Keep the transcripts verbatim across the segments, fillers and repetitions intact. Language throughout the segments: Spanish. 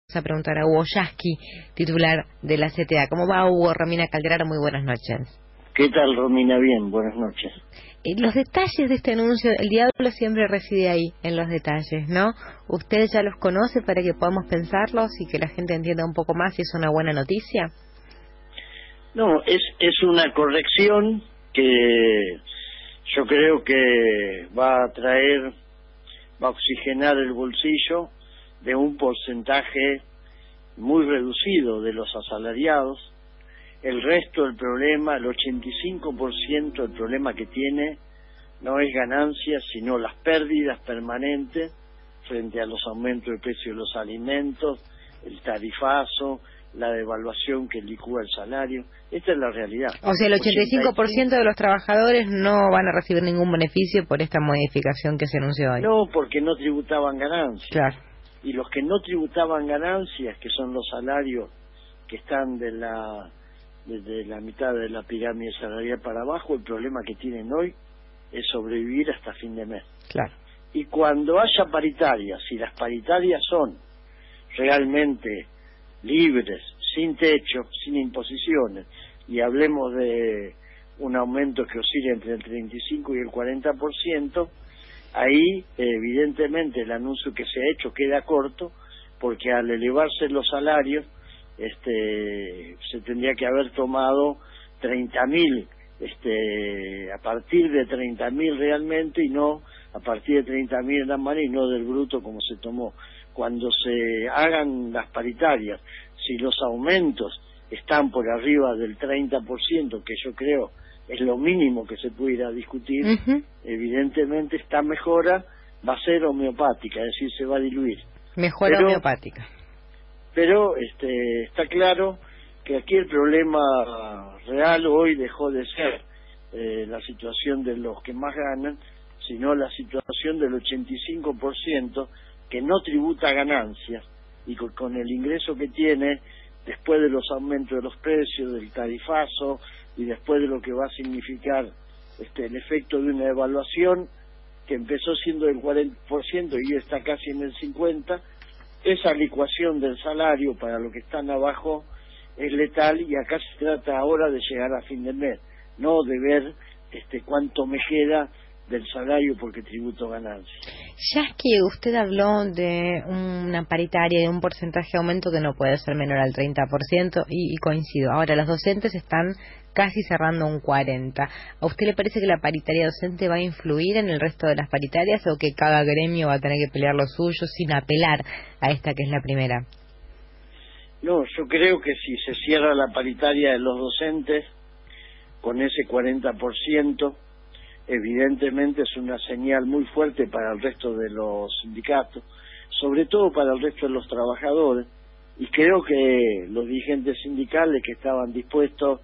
a preguntar a Hugo Yasky, titular de la C T A. ¿Cómo va, Hugo? Romina Calderaro, muy buenas noches. ¿Qué tal, Romina? Bien, buenas noches. Eh, los detalles de este anuncio, el diablo siempre reside ahí, en los detalles, ¿no? ¿Usted ya los conoce para que podamos pensarlos y que la gente entienda un poco más si es una buena noticia? No, es, es una corrección que yo creo que va a traer, va a oxigenar el bolsillo de un porcentaje muy reducido de los asalariados. El resto del problema, el ochenta y cinco por ciento del problema que tiene no es ganancias, sino las pérdidas permanentes frente a los aumentos de precio de los alimentos, el tarifazo, la devaluación que licúa el salario. Esta es la realidad. O sea, el ochenta y cinco por ciento de los trabajadores no van a recibir ningún beneficio por esta modificación que se anunció hoy. No, porque no tributaban ganancias. Claro. Y los que no tributaban ganancias, que son los salarios que están de la desde la mitad de la pirámide salarial para abajo, el problema que tienen hoy es sobrevivir hasta fin de mes. Claro. Y cuando haya paritarias, si las paritarias son realmente libres, sin techo, sin imposiciones, y hablemos de un aumento que oscila entre el treinta y cinco y el cuarenta por ciento, ahí evidentemente el anuncio que se ha hecho queda corto, porque al elevarse los salarios este se tendría que haber tomado treinta mil este a partir de treinta mil realmente, y no a partir de treinta mil en la mano y no del bruto como se tomó. Cuando se hagan las paritarias, si los aumentos están por arriba del treinta por ciento, que yo creo es lo mínimo que se pudiera discutir, uh-huh. evidentemente esta mejora va a ser homeopática, es decir, se va a diluir. Mejora pero, homeopática. Pero este, está claro que aquí el problema real hoy dejó de ser eh, la situación de los que más ganan, sino la situación del ochenta y cinco por ciento que no tributa ganancias y con, con el ingreso que tiene después de los aumentos de los precios, del tarifazo y después de lo que va a significar este, el efecto de una evaluación que empezó siendo del cuarenta por ciento y está casi en el cincuenta por ciento, esa licuación del salario para los que están abajo es letal, y acá se trata ahora de llegar a fin de mes, no de ver este, cuánto me queda del salario porque tributo ganancias. Ya es que usted habló de una paritaria, de un porcentaje de aumento que no puede ser menor al treinta por ciento, y, y coincido. Ahora, los docentes están casi cerrando un cuarenta por ciento. ¿A usted le parece que la paritaria docente va a influir en el resto de las paritarias, o que cada gremio va a tener que pelear lo suyo sin apelar a esta que es la primera? No, yo creo que si se cierra la paritaria de los docentes con ese cuarenta por ciento, evidentemente es una señal muy fuerte para el resto de los sindicatos, sobre todo para el resto de los trabajadores, y creo que los dirigentes sindicales que estaban dispuestos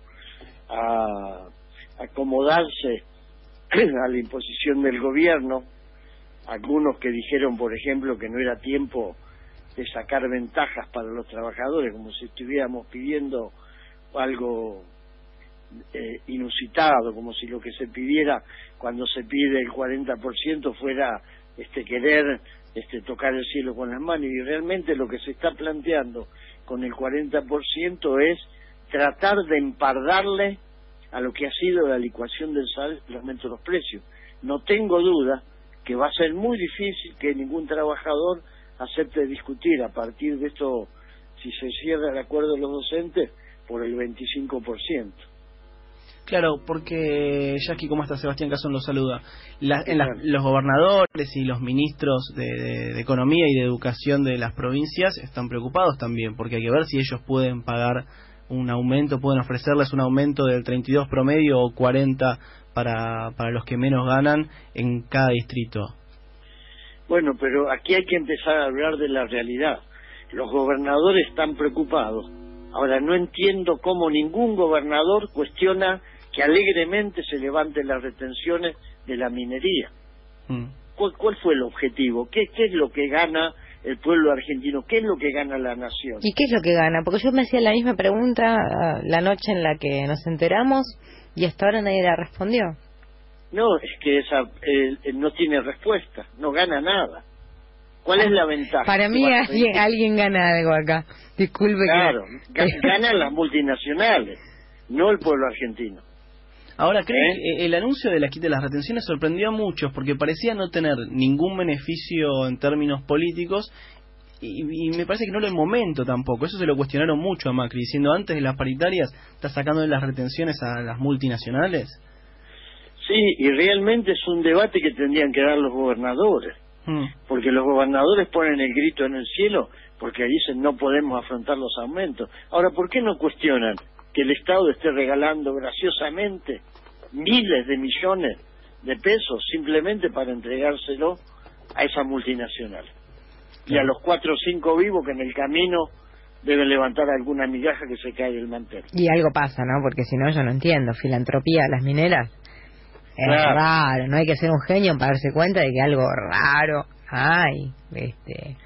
a acomodarse a la imposición del gobierno, algunos que dijeron, por ejemplo, que no era tiempo de sacar ventajas para los trabajadores, como si estuviéramos pidiendo algo Eh, inusitado, como si lo que se pidiera cuando se pide el cuarenta por ciento fuera este querer este tocar el cielo con las manos, y realmente lo que se está planteando con el cuarenta por ciento es tratar de empardarle a lo que ha sido la licuación del salario y el aumento de los precios. No tengo duda que va a ser muy difícil que ningún trabajador acepte discutir a partir de esto, si se cierra el acuerdo de los docentes, por el veinticinco por ciento. Claro, porque Yasky, ¿cómo está? Sebastián Cazón lo saluda. La, en la, los gobernadores y los ministros de, de, de Economía y de Educación de las provincias están preocupados también, porque hay que ver si ellos pueden pagar un aumento, pueden ofrecerles un aumento del treinta y dos promedio o cuarenta para, para los que menos ganan en cada distrito. Bueno, pero aquí hay que empezar a hablar de la realidad. Los gobernadores están preocupados. Ahora, no entiendo cómo ningún gobernador cuestiona que alegremente se levanten las retenciones de la minería. Mm. ¿Cuál, ¿Cuál fue el objetivo? ¿Qué, ¿Qué es lo que gana el pueblo argentino? ¿Qué es lo que gana la nación? ¿Y qué es lo que gana? Porque yo me hacía la misma pregunta uh, la noche en la que nos enteramos, y hasta ahora nadie la respondió. No, es que esa eh, no tiene respuesta, no gana nada. ¿Cuál es la ventaja? Para mí alguien, alguien gana algo acá. Disculpe. Claro, que... ganan las multinacionales, no el pueblo argentino. Ahora, creo ¿Eh? que el anuncio de la quita de las retenciones sorprendió a muchos porque parecía no tener ningún beneficio en términos políticos y, y me parece que no era el momento tampoco. Eso se lo cuestionaron mucho a Macri, diciendo antes de las paritarias, ¿está sacando de las retenciones a las multinacionales? Sí, y realmente es un debate que tendrían que dar los gobernadores, hmm. porque los gobernadores ponen el grito en el cielo porque dicen no podemos afrontar los aumentos. Ahora, ¿por qué no cuestionan que el Estado esté regalando graciosamente miles de millones de pesos simplemente para entregárselo a esa multinacional? Claro. Y a los cuatro o cinco vivos que en el camino deben levantar alguna migaja que se cae del mantel. Y algo pasa, ¿no? Porque si no, yo no entiendo. Filantropía a las mineras es claro. raro. No hay que ser un genio para darse cuenta de que algo raro hay. Este...